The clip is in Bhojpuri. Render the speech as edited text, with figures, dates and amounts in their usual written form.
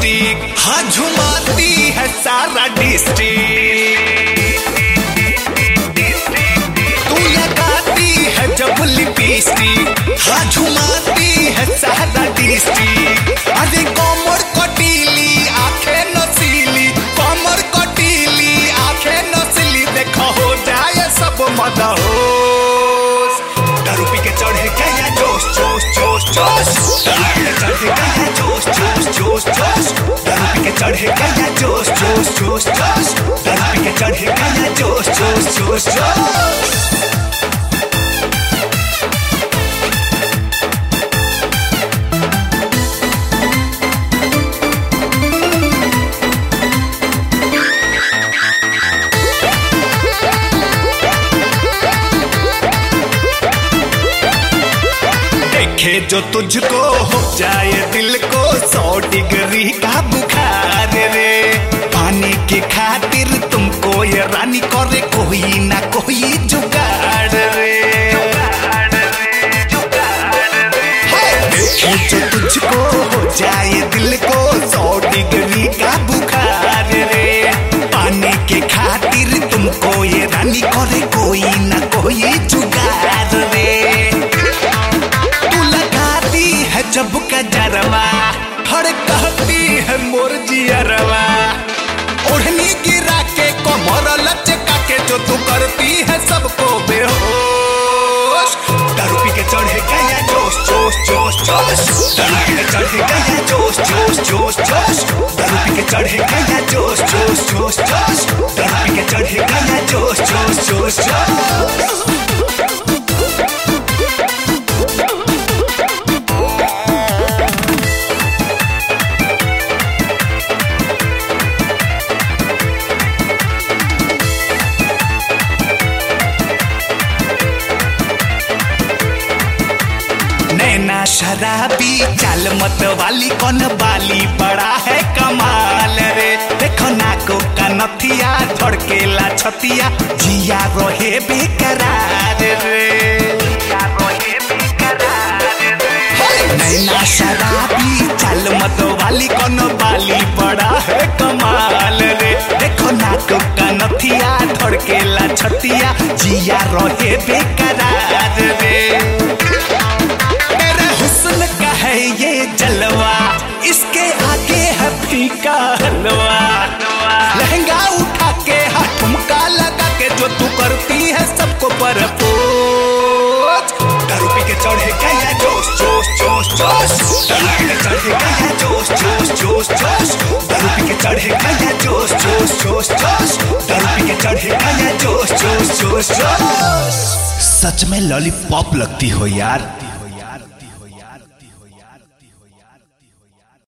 लिपस्टिक, हाँ झुमाती है सारा डिस्ट्रिक्ट। तू लगाती है जब लिपस्टिक, हाँ झुमाती है सारा डिस्ट्रिक्ट। अरे कमर कटीली आंखें नसीली, कमर कटीली आंखें नसीली, देखो हो जाए सब मदहोश। दारू पी के चढ़े गया जोश जोश जोश जोश, दारू पी के चढ़े गया जोश जोश जोश जोश, दारू पी के चढ़े गया जोश जोश जोश जोश, दारू पी के चढ़े गया जोश जोश जोश जोश। देखे जो तुझको हो जाए दिल को 100 डिग्री का बुखार रे, पानी की खातिर तुमको ये रानी करे कोई ना कोई जुगाड़ रे। देखे जो तुझको हो जाए दिल को 100 डिग्री का बुखार रे, पानी की खातिर तुमको ये रानी करे कोई ना कोई जुगाड़ रे। जब का जरवा फड़कती है मोर जियरवा, ओढ़नी गिरा के कमर लचका के जो तू करती है सबको बेहोश। दारू पी के चढ़े गया जोश जोश जोश जोश, दारू पी के चढ़े गया जोश जोश जोश जोश, दारू पी के चढ़े गया जोश जोश जोश जोश, दारू पी के चढ़े गया जोश जोश जोश जोश। नैना शराबी चाल मत वाली कौन बाली बड़ा है कमाल रे, देखो नाको का नथिया धड़केला छतिया, जिया रहे बेकरार रे। नैना शराबी चाल मत वाली कौन बाली बड़ा है कमाल रे, देखो नाको का नथिया धड़केला छतिया, जिया रहे बेकरार रे। हुस्न का है ये जलवा, इसके आगे है फीका हलवा, लहंगा उठा के हाथ ठुमका लगा के जो तू करती है सबको परपोज। दारू पी के चढ़े गया जोश जोश जोश जोश, दारू पी के चढ़े गया जोश जोश जोश जोश, दारू पी के चढ़े गया जोश जोश जोश जोश, दारू पी के चढ़े गया जोश जोश जोश जोश। सच में लॉलीपॉप लगती हो यार।